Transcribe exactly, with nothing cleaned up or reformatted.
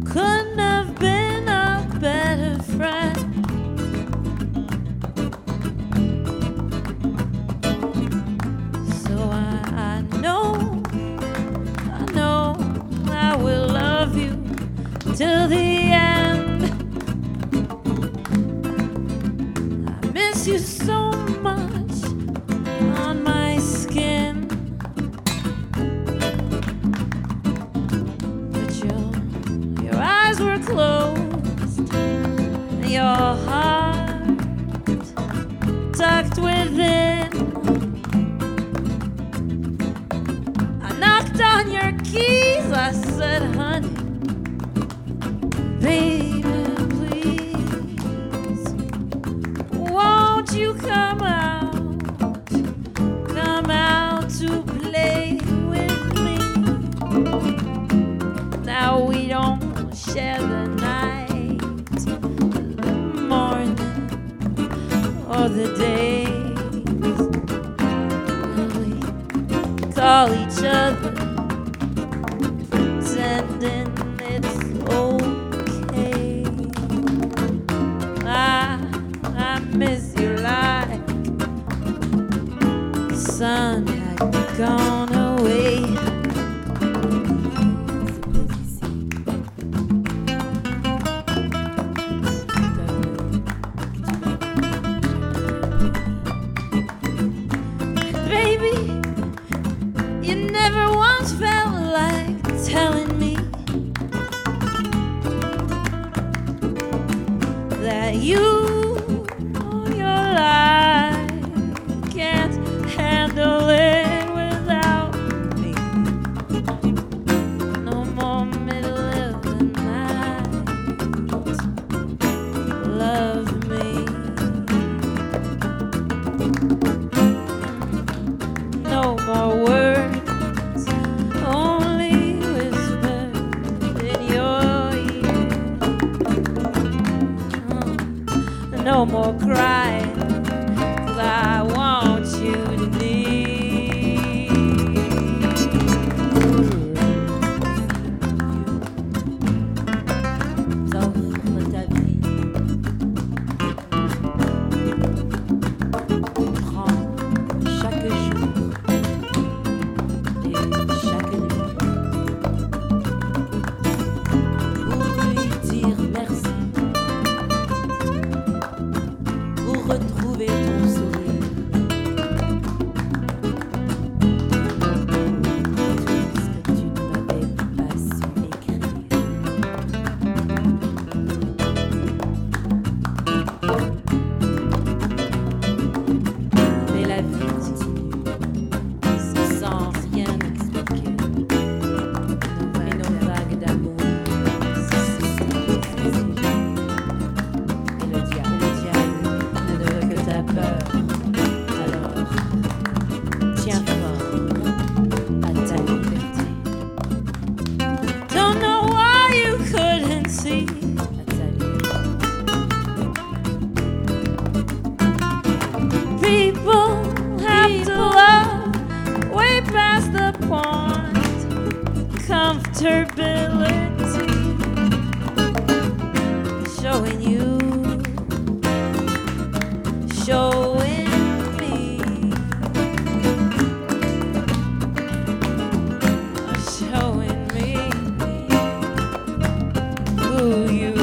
couldn't have been a better friend. So I, I know, I know I will love you till the end. I miss you so much on my skin. Were closed, your heart tucked within. I knocked on your keys, I said, honey, baby, please, won't you come out, come out to play with me? Now we don't share the night, the morning, or the days. We call each other, pretending it's okay. I, I miss you like the sun had gone away. You never once felt like telling me that you or your life can't handle it without me. No more middle of the night. Love me. No more words. No more crying, 'cause I want you to leave. T'offre ta vie, prends chaque jour et chaque nuit pour lui dire merci. Retrouver ton sourire. Tout ce que tu ne m'avais pas su écrire. Mais la vie continue, sans rien expliquer. Et nos vagues d'amour se succèdent. Et le diable, le diable que t'as peur, alors tiens fort à ta liberté. Don't know why you couldn't see à ta liberté. People have to love way past the point. Comfortability showing you, showing me, showing me who you